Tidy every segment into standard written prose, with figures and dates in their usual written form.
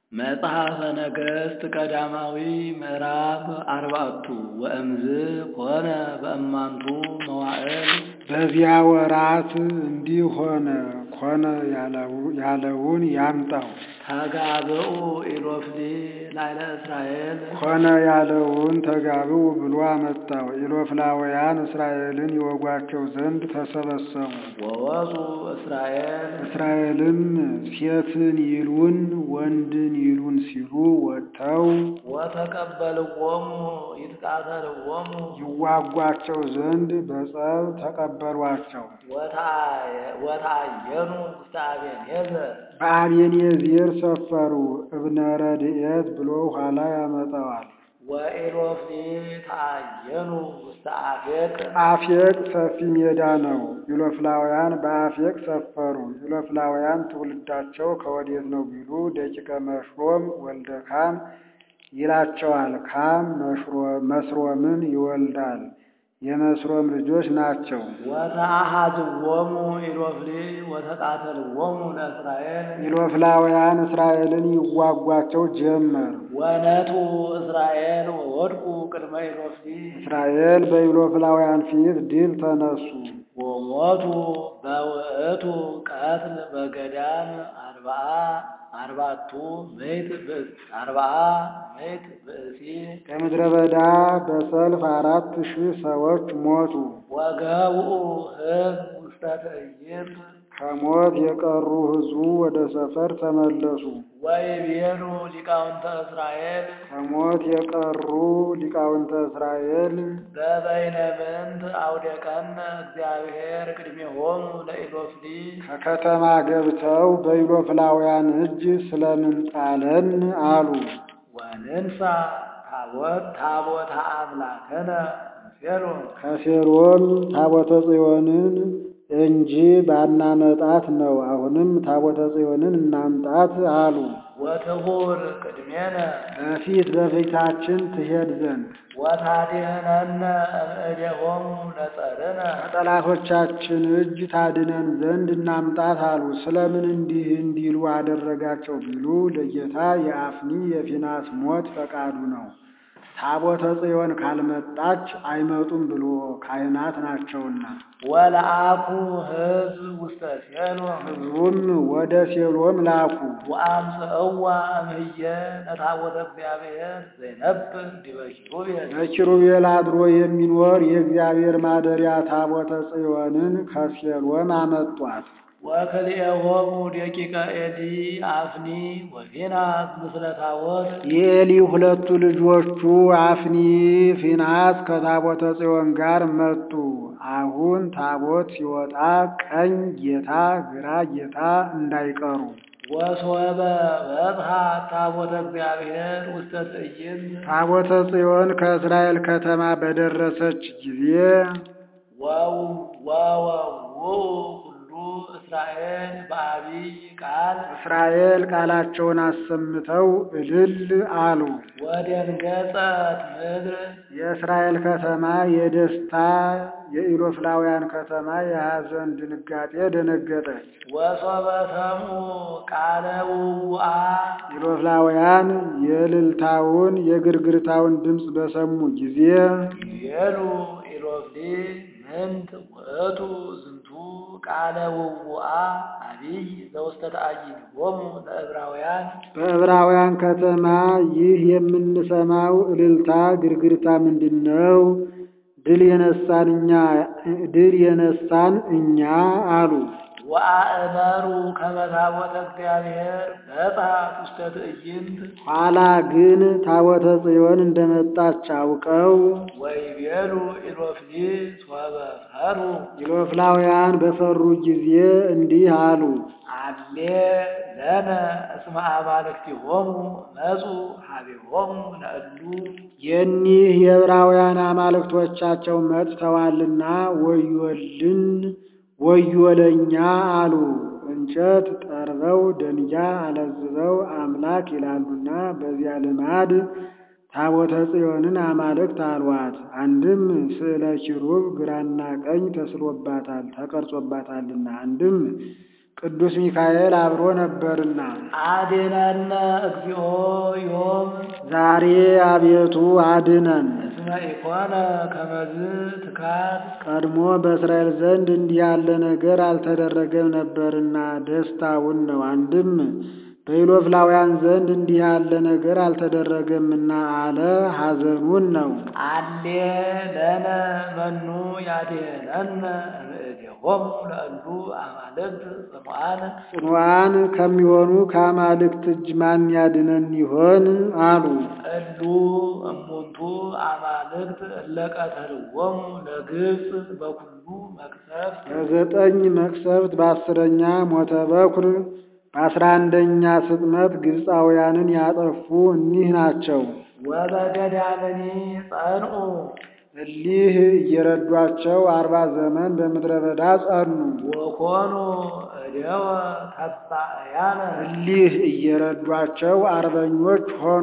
መጽሐፈ ነገሥት ቀዳማዊ ምዕራፍ 4 ወእምዝ ኮነ በእማንቱ መዋዕል። በዚያ ወራት እንዲህ ሆነ ያለውን ያምጣው። ተጋብኡ ኢሎፍሊ ላዕለ እስራኤል። ኮነ ያለውን ተጋብኡ ብሎ አመጣው። ኢሎፍላውያን እስራኤልን ይወጓቸው ዘንድ ተሰበሰቡ። ወወፁ እስራኤልም ሴትን ይሉን ወንድን ይሉን ሲሉ ወጥተው ወተቀበልዎሙ ይትቃተልዎሙ ይዋጓቸው ዘንድ በጸብ ተቀበሏቸው። ወታየኑ ውስተ አቤንኤዘር በአቤንኤዘር ሰፈሩ። እብነ ረድኤት ብሎ ኋላ ያመጣዋል። ወኢሎፍሊ ታየኑ ውስተ አፌቅ። አፌቅ ሰፊ ሜዳ ነው። ኢሎፍላውያን በአፌቅ ሰፈሩ። ኢሎፍላውያን ትውልዳቸው ከወዴት ነው ቢሉ ደቂቀ መሽሮም ወልደ ካም ይላቸዋል። ካም መስሮምን ይወልዳል። የመስሮም ልጆች ናቸው። ወተአሐዝዎሙ ኢሎፍሊ ወተቃተልዎሙ ለእስራኤል። ኢሎፍላውያን እስራኤልን ይዋጓቸው ጀመር። ወነቱ እስራኤል ወወድቁ ቅድመ ኢሎፍሊ። እስራኤል በኢሎፍላውያን ፊት ድል ተነሱ። ወሞቱ በውእቱ ቀትል በገዳም አርባዕቱ ምዕት ብእሲ። ከምድረ በዳ በሰልፍ 4000 ሰዎች ሞቱ። ወገብኡ ሕዝብ ውስተ ትዕይንት። ከሞት የቀሩ ሕዝቡ ወደ ሰፈር ተመለሱ። ወይቤሉ ሊቃውንተ እስራኤል። ከሞት የቀሩ ሊቃውንተ እስራኤል በበይነ ምንት አውደቀነ እግዚአብሔር ቅድሜሆሙ ለኢሎፍሊ። ከከተማ ገብተው በኢሎፍላውያን እጅ ስለምን ጣለን አሉ። ወንንሳ ታቦተ አምላክነ እምሴሎም። ከሴሎም ታቦተ ጽዮንን እንጂ ባናመጣት ነው። አሁንም ታቦተ ጽዮንን እናምጣት አሉ። ወትሁር ቅድሜነ በፊታችን ትሄድ ዘንድ ወታድኅነነ እምእዴሆሙ ለጸርነ። ከጠላቶቻችን እጅ ታድነን ዘንድ እናምጣት አሉ። ስለምን እንዲህ እንዲሉ አደረጋቸው ቢሉ ለጌታ የአፍኒ የፊናስ ሞት ፈቃዱ ነው። ታቦተ ጽዮን ካልመጣች አይመጡም ብሎ ካህናት ናቸውና። ወለአኩ ሕዝብ ውስተ ሴሎም። ሕዝቡም ወደ ሴሎም ላኩ። ወአምጽእዋ እምህየ ለታቦተ እግዚአብሔር ዘይነብር ዲበ ኪሩቤል። በኪሩቤል አድሮ የሚኖር የእግዚአብሔር ማደሪያ ታቦተ ጽዮንን ከሴሎም አመጧት። ወክልኤሆሙ ደቂቀ ኤሊ አፍኒ ወፊናስ ምስለ ታቦት። የኤሊ ሁለቱ ልጆቹ አፍኒ ፊናስ ከታቦተ ጽዮን ጋር መጡ። አሁን ታቦት ሲወጣ ቀኝ ጌታ ግራ ጌታ እንዳይቀሩ። ወሶበ በጽሐ ታቦተ እግዚአብሔር ውስተ ትዕይንት። ታቦተ ጽዮን ከእስራኤል ከተማ በደረሰች ጊዜ እስራኤል በአቢይ ቃል። እስራኤል ቃላቸውን አሰምተው እልል አሉ። ወደንገጸት ምድር። የእስራኤል ከተማ የደስታ የኢሎፍላውያን ከተማ የሐዘን ድንጋጤ ደነገጠች። ወሶበ ሰምዑ ቃለ ውውአ። ኢሎፍላውያን የእልልታውን የግርግርታውን ድምፅ በሰሙ ጊዜ ይቤሉ ኢሎፍሊ ምንት ውእቱ ዝንቱ ቃለ ውውአ አቢይ ዘውስተ ተአይንሆሙ ለዕብራውያን። በዕብራውያን ከተማ ይህ የምንሰማው እልልታ ግርግርታ ምንድን ነው? ድል የነሳን እኛ አሉ። ወአእመሩ ከመ ታቦተ እግዚአብሔር በጽሐት ውስተ ትዕይንት። ኋላ ግን ታቦተ ጽዮን እንደመጣች አውቀው ወይቤሉ ኢሎፍሊ ሶበ ፈሩ። ኢሎፍላውያን በፈሩ ጊዜ እንዲህ አሉ። አሌ ለነ እስመ አማልክቲሆሙ መጹ ሀቤሆሙ ለእሉ። የኒህ የዕብራውያን አማልክቶቻቸው መጥተዋልና ወዮልን ወዮለኛ አሉ። እንጨት ጠርበው ደንጊያ አለዝበው አምላክ ይላሉና በዚያ ልማድ ታቦተ ጽዮንን አማልክት አሏት። አንድም ስዕለ ኪሩብ ግራና ቀኝ ተስሎባታል ተቀርጾባታልና፣ አንድም ቅዱስ ሚካኤል አብሮ ነበርና። አድኅነነ እግዚኦ ዮም ዛሬ አቤቱ አድነን። እስመ ኢኮነ ከመዝ ትካት ቀድሞ በእስራኤል ዘንድ እንዲህ ያለ ነገር አልተደረገም ነበርና ደስታውን ነው። አንድም በኢሎፍላውያን ዘንድ እንዲህ ያለ ነገር አልተደረገምና አለ ሐዘኑን ነው። አሌ ለነ መኑ ያድኅነነ እምእዜሆሙ ለእሉ አማልክት ጽኑዓን ጽኑዓን ከሚሆኑ ከአማልክት እጅ ማን ያድነን ይሆን አሉ። እሉ እሙንቱ አማልክት እለ ቀተልዎሙ ለግብፅ በኩሉ መቅሰፍት በዘጠኝ መቅሰፍት በ10ኛ ሞተ በኩር በ11ኛ ስጥመት ግብፃውያንን ያጠፉ እኒህ ናቸው። ወበገዳምኒ ጸንዑ እሊህ እየረዷቸው 40 ዘመን በምድረ በዳ ጸኑ። ወኮኑ እደወ ተባዕያነ እሊህ እየረዷቸው አርበኞች ሆኑ።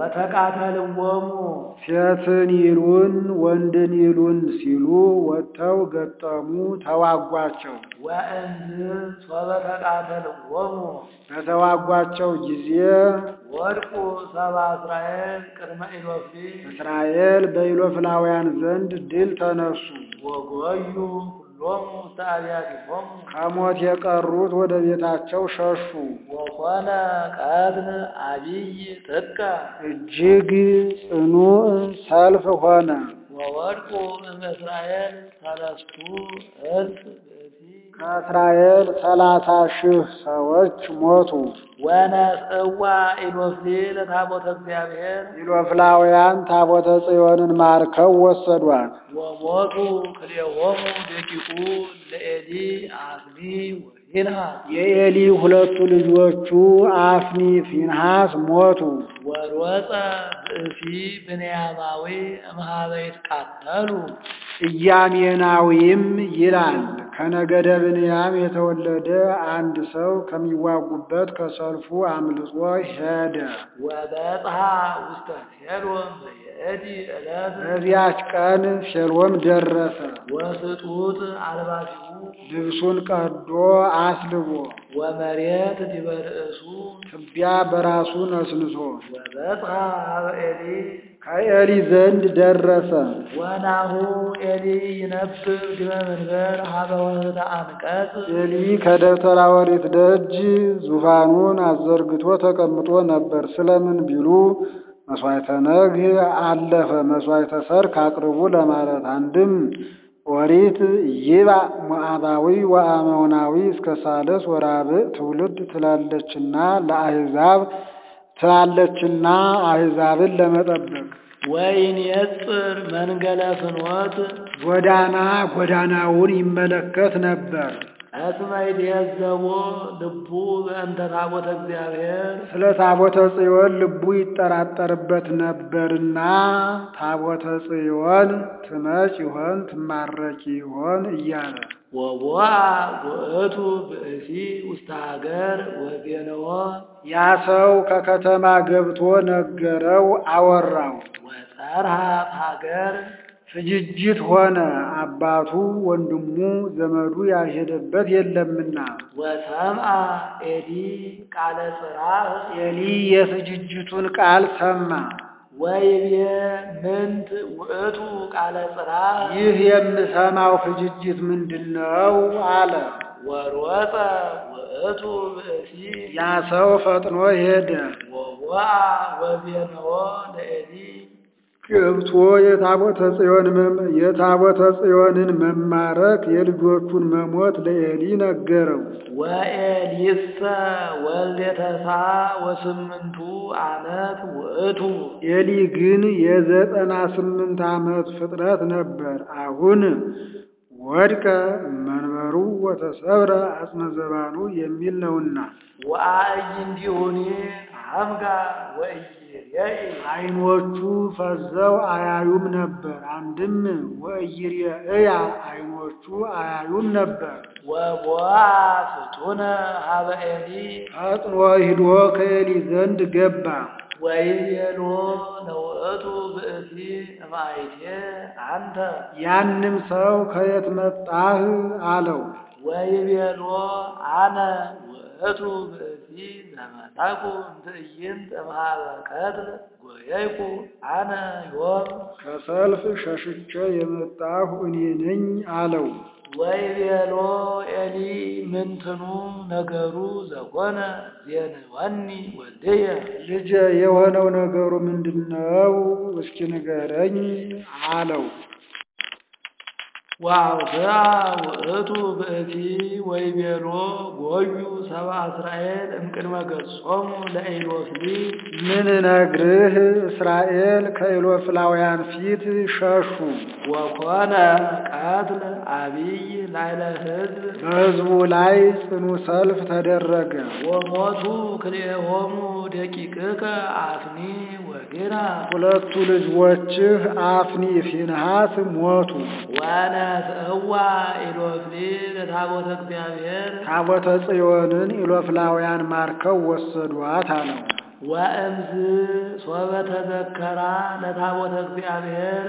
ወተቃተልዎሙ ሴትን ይሉን ወንድን ይሉን ሲሉ ወጥተው ገጠሙ፣ ተዋጓቸው። ወእንዝ ሶበ ተቃተልዎሙ በተዋጓቸው ጊዜ ወድቁ ሰባ እስራኤል ቅድመ ኢሎፍሊ እስራኤል በኢሎፍላውያን ዘንድ ድል ተነሱ። ወጎዩ ሁሎሙ ውስተ አብያቲሆሙ ከሞት የቀሩት ወደ ቤታቸው ሸሹ። ወኮነ ቀትል አቢይ ጥቀ እጅግ ጽኑዕ ሰልፍ ሆነ። ወወድቁ እምእስራኤል ሰለስቱ እልፍ ብእሲ ከእስራኤል 30,000 ሰዎች ሞቱ። ወነስእዋ ኢሎፍሊ ለታቦተ እግዚአብሔር ኢሎፍላውያን ታቦተ ጽዮንን ማርከው ወሰዷት። ወሞቱ ክልኤሆሙ ደቂቁ ለኤሊ አፍኒ ወፊንሐስ የኤሊ ሁለቱ ልጆቹ አፍኒ ፊንሐስ ሞቱ። ወሮፀ ብእሲ ብንያማዊ እምኀበ ይትቃተሉ ኢያሜናዊም ይላል ከነገደ ብንያም የተወለደ አንድ ሰው ከሚዋጉበት ከሰልፉ አምልጦ ሄደ። ወበጽሐ ውስተ ሴሎም በየእቲ ዕለት በዚያች ቀን ሴሎም ደረሰ። ወስጡት አልባሲሁ ልብሱን ቀዶ አስልቦ ወመሬት ዲበ ርእሱ ትቢያ በራሱ ነስንሶ ወበጽሐ ኀበ ኤሊ ከኤሊ ዘንድ ደረሰ። ወናሁ ኤሊ ይነብብ ዲበ መንበር ኀበ ወህተ አንቀጽ ኤሊ ከደብተራ ኦሪት ደጅ ዙፋኑን አዘርግቶ ተቀምጦ ነበር። ስለምን ቢሉ መስዋዕተ ነግህ አለፈ፣ መስዋዕተ ሰርክ አቅርቡ ለማለት። አንድም ኦሪት ይባእ ሞዓባዊ ወአሞናዊ እስከ ሳልስ ወራብዕ ትውልድ ትላለችና አሕዛብን ለመጠበቅ ወይንየጽር መንገለ ፍኖት ጎዳናውን ይመለከት ነበር። እስመ ይትየዘቦ ልቡ በእንተ ታቦተ እግዚአብሔር ስለ ታቦተ ጽዮን ልቡ ይጠራጠርበት ነበርና ታቦተ ጽዮን ትመጭ ይሆን ትማረኪ ይሆን እያለ ወቦአ ውእቱ ብእሲ ውስተ ሀገር ወዜነዎ ያ ሰው ከከተማ ገብቶ ነገረው፣ አወራው። ወጸርሐ ሀገር ፍጅጅት ሆነ። አባቱ ወንድሙ ዘመዱ ያልሄደበት የለምና። ወሰምዐ ኤሊ ቃለ ጽራህ ኤሊ የፍጅጅቱን ቃል ሰማ። ወይቤ ምንት ውእቱ ቃለ ጽራህ ይህ የምሰማው ፍጅጅት ምንድነው? አለ። ወሮፀ ውእቱ ብእሲ ያ ሰው ፈጥኖ ሄደ። ወቦአ ወዜነዎ ለኤሊ ገብቶ የታቦተ ጽዮንን መማረክ የልጆቹን መሞት ለኤሊ ነገረው። ወኤሊሰ ወልደ ተስዓ ወስምንቱ ዓመት ውእቱ ኤሊ ግን የ98 ዓመት ፍጥረት ነበር። አሁን ወድቀ መንበሩ ወተሰብረ አጽመ ዘባኑ የሚል ነውና ወአዕይንቲሁኒ ተሐምጋ ወኢይሬኢ ዓይኖቹ ፈዘው አያዩም ነበር። አንድም ወኢይሬእያ ዓይኖቹ አያዩም ነበር። ወቦአ ፍጡነ ኀበ ኤሊ ፈጥኖ ሂዶ ከኤሊ ዘንድ ገባ። ወይቤሎ ለውእቱ ብእሲ እምአይቴ አንተ ያንም ሰው ከየት መጣህ? አለው። ወይቤሎ አነ ውእቱ ብእሲ ዘመጻኩ እምትዕይንት እምኀበ ቀትል ጐየይኩ አነ ዮም ከሰልፍ ሸሽቼ የመጣሁ እኔ ነኝ አለው። ወይቤሎ ኤሊ ምንትኑ ነገሩ ዘኮነ ዜንወኒ ወልድየ ልጄ የሆነው ነገሩ ምንድነው? እስኪ ንገረኝ አለው። ወአውሥአ ውእቱ ብእሲ ወይቤሎ ጐዩ ሰብአ እስራኤል እምቅድመ ገጾሙ ለኢሎፍሊ ምን ነግርህ? እስራኤል ከኢሎፍላውያን ፊት ሸሹ። ወኮነ ቀትል አቢይ ላዕለ ሕዝብ በሕዝቡ ላይ ጽኑ ሰልፍ ተደረገ። ወሞቱ ክልኤሆሙ ደቂቅከ አፍኒ ወፊንሐስ ሁለቱ ልጆችህ አፍኒ ፊንሐስ ሞቱ። ወነስእዋ ኢሎፍሊ ለታቦተ እግዚአብሔር ታቦተ ጽዮንን ኢሎፍላውያን ማርከው ወሰዷት አለው። ወእምዝ ሶበ ተዘከራ ለታቦተ እግዚአብሔር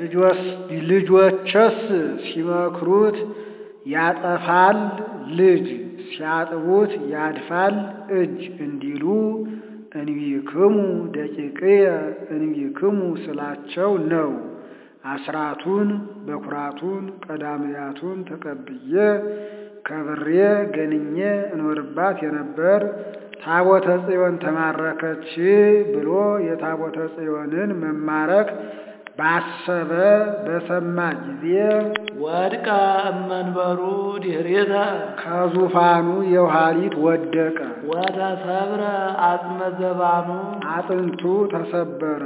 ልጆችስ ሲመክሩት ያጠፋል ልጅ፣ ሲያጥቡት ያድፋል እጅ እንዲሉ እንቢክሙ ደቂቅየ እንቢክሙ ስላቸው ነው። አስራቱን በኩራቱን ቀዳምያቱን ተቀብዬ ከብሬ ገንኜ እኖርባት የነበር ታቦተ ጽዮን ተማረከች ብሎ የታቦተ ጽዮንን መማረክ ባሰበ በሰማ ጊዜ ወድቀ እመንበሩ ድኅሬተ ከዙፋኑ የኋሊት ወደቀ። ወተሰብረ አጽመ ዘባኑ አጥንቱ ተሰበረ።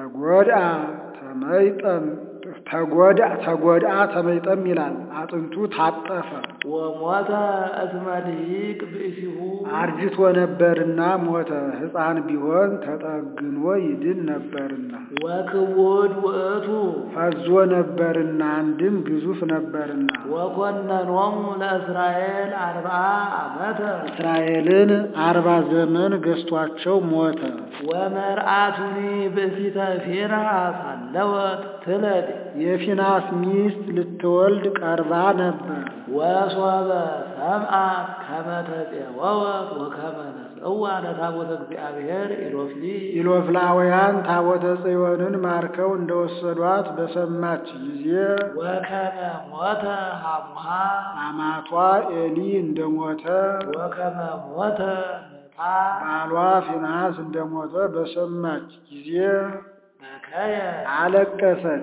ተጎድአ ተመይጠም ይላል። አጥንቱ ታጠፈ። ወሞተ እስመ ልሂቅ ብእሲሁ አርጅቶ ነበርና ሞተ። ሕፃን ቢሆን ተጠግኖ ይድን ነበርና። ወክቡድ ውእቱ ፈዞ ነበርና አንድም ግዙፍ ነበርና። ወኮነኖሙ ለእስራኤል 40 ዓመተ እስራኤልን 40 ዘመን ገዝቷቸው ሞተ። ወመርአቱኒ ብእሲተ ፊንሐስ ሀለወት ትለድ የፊንሐስ ሚስት ልትወልድ ቀርባ ነበር። ወሶበ ሰምዐት ከመ ተፄወወት ወከመ ነስእዋ ለታቦተ እግዚአብሔር ኢሎፍሊ ኢሎፍላውያን ታቦተ ጽዮንን ማርከው እንደወሰዷት በሰማች ጊዜ ወከመ ሞተ ሐሙሃ አማቷ ኤሊ እንደሞተ ወከመ ሞተ ምታ ባሏ ፊንሐስ እንደሞተ በሰማች ጊዜ በከየ አለቀሰች።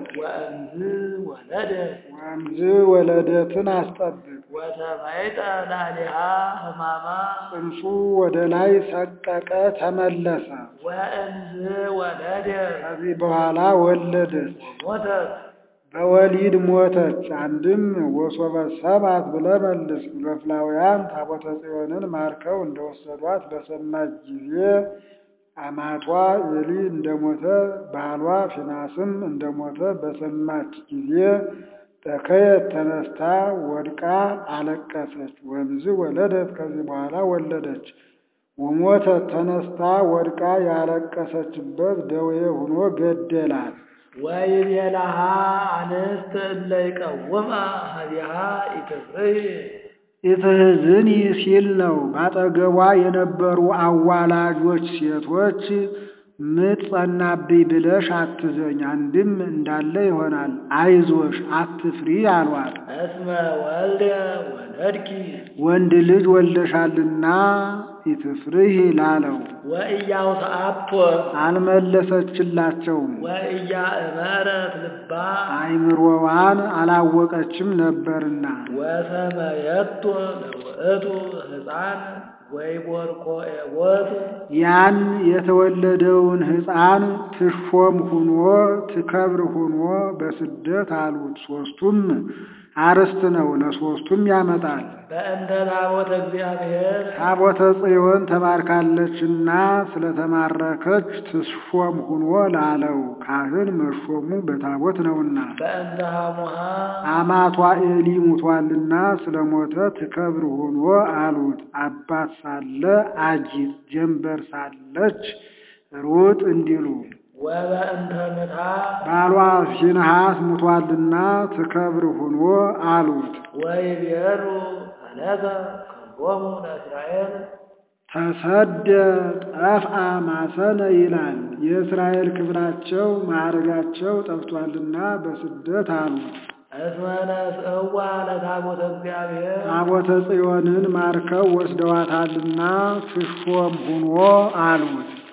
ወእምዝ ወለደትን አስጠብቅ ወተመይጠ ላዕሌሃ ሕማማ ጽንሱ ወደ ላይ ሰቀቀ ተመለሰ። ወእምዝ ወለደ ከዚህ በኋላ ወለደች። ሞተት በወሊድ ሞተች። አንድም ወሶበ ሰምዐት ብለህ መልስ። ኢሎፍላውያን ታቦተ ጽዮንን ማርከው እንደወሰዷት በሰማች ጊዜ አማቷ ኤሊ እንደሞተ ባሏ ፊንሐስም እንደሞተ በሰማች ጊዜ በከየት ተነስታ ወድቃ አለቀሰች። ወእምዝ ወለደት ከዚህ በኋላ ወለደች። ወሞተት ተነስታ ወድቃ ያለቀሰችበት ደዌ ሆኖ ገደላት። ወይቤላሃ አንስት እለ ይቀውማ ኀቤሃ ኢትፍርሂ ኢትሕዝኒ ሲል ነው። ባጠገቧ የነበሩ አዋላጆች ሴቶች ምጥ ጸናብኝ ብለሽ አትዘኝ፣ አንድም እንዳለ ይሆናል፣ አይዞሽ አትፍሪ አሏት። እስመ ወልደ ወለድኪ ወንድ ልጅ ወልደሻልና ኢትፍርሂ ላለው ወኢያውስአቶ አልመለሰችላቸውም። ወኢያእመረት ልባ አይምሮዋን አላወቀችም ነበርና። ወሰመየቶ ለውእቱ ሕፃን ወይቦርኮ ኤቦት ያን የተወለደውን ሕፃን ትሾም ሁኖ ትከብር ሁኖ በስደት አሉት። ሦስቱም አርስት ነው፣ ለሦስቱም ያመጣል። በእንተ ታቦተ እግዚአብሔር ታቦተ ጽዮን ተማርካለችና ስለተማረከች ትሾም ሁኖ ላለው ካህን መሾሙ በታቦት ነውና። በእንተ ሐሙሃ አማቷ ኤሊ ሙቷልና ስለሞተ ትከብር ሁኖ አሉት። አባት ሳለ አጂት ጀንበር ሳለች ሩጥ እንዲሉ። ወበእንተ ምታ ባሏ ፊንሐስ ሙቷልና ትከብር ሁኖ አሉት። ወይቤሉ ማእለተ ክብሮሙ ለእስራኤል ተሰደ ጠፍአ ማሰነ ይላል። የእስራኤል ክብራቸው ማዕረጋቸው ጠፍቷልና በስደት አሉት። እስመ ነስእዋ ለታቦተ እግዚአብሔር ታቦተ ጽዮንን ማርከው ወስደዋታልና ትሾም ሁኖ አሉት።